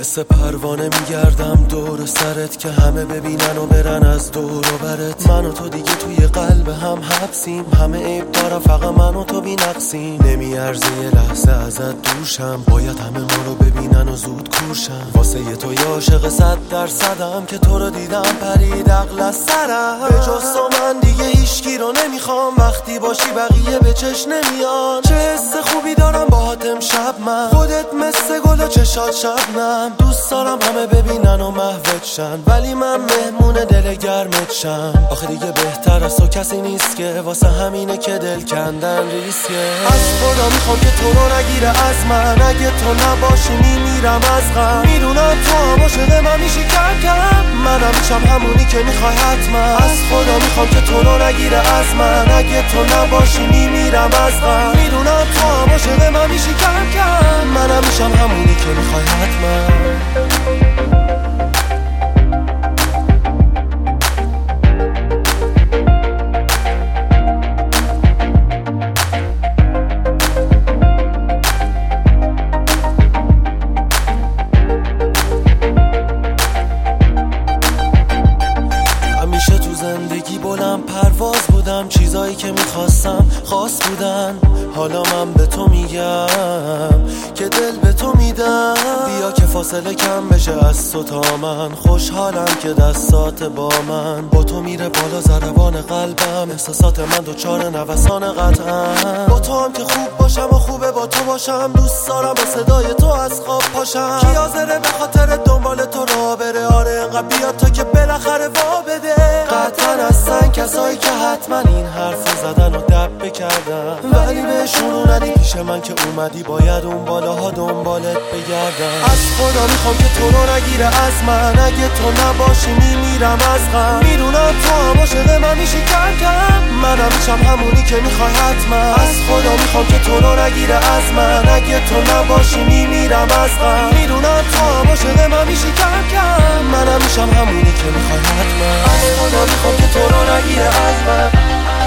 مثل پروانه میگردم دور سرت که همه ببینن و برن از دور و برت. من و تو دیگه توی قلب هم حبسیم، همه عیب دارم فقط من و تو بی نقصیم. نمیارزه یه لحظه ازت دوشم، باید همه ما رو ببینن و زود کورشم. واسه یه تو یه عاشق 100%م که تو رو دیدم پرید عقل از سرم. به جز تو من دیگه هیچکی رو نمیخوام، وقتی باشی بقیه به چش نمیان. چه حس خوبی دارم باهات امشب من، خودت مثل گل و چشات شبنم. دوست دارم همه ببینن و محوت شن، ولی من مهمون دل گرمت شم. آخه دیگه بهتر از تو کسی نیست که واسه همینه که دل کندن ریسکه. از خدا میخوام که تو رو نگیره از من، اگه تو نباشی میمیرم از غم. میدونم تو هم عاشق من میشی کم کم، منم میشم همونی که میخوای حتما. از خدا میخوام که تو رو نگیره از من، اگه تو نباشی میمیرم از غم. میدونم تو هم عاشق من میشی کم کم، منم میشم همونی که میخوای حتما. زندگی بلند پرواز بودم، چیزایی که میخواستم خاص بودن. حالا من به تو میگم که دل به تو میدم. بیا که فاصله کم بشه از تو تا من، خوشحالم که دستات با من. با تو میره بالا ضربان قلبم، احساسات من دوچار نوسان قطعم. با تو هم که خوب باشم و خوبه با تو باشم، دوست دارم با صدای تو از خواب پاشم. کی حاضره به خاطر دنبال تو راه بره؟ آره انقدر بیا تا که بالاخره وا بده. قطعا هستن کسایی که حتما این حرف زدن و دب بکردن، ولی بهشون رو ندی پیش من که اومدی باید اون بالاها دنبالت بگردم. از خدا میخوام که تو رو نگیره از من، اگه تو نباشی میمیرم از غم. میدونم تو هم عاشق من میشی کم کم، منم میشم همونی که میخوای حتما. از خدا میخوام که تو رو نگیره از من، اگه تو نباشی میمیرم از غم. میدونم تو هم عاشق من میشی کم کم، منم میشم همونی که میخوای حتما. از خدا میخوام که تو رو نگیره از من.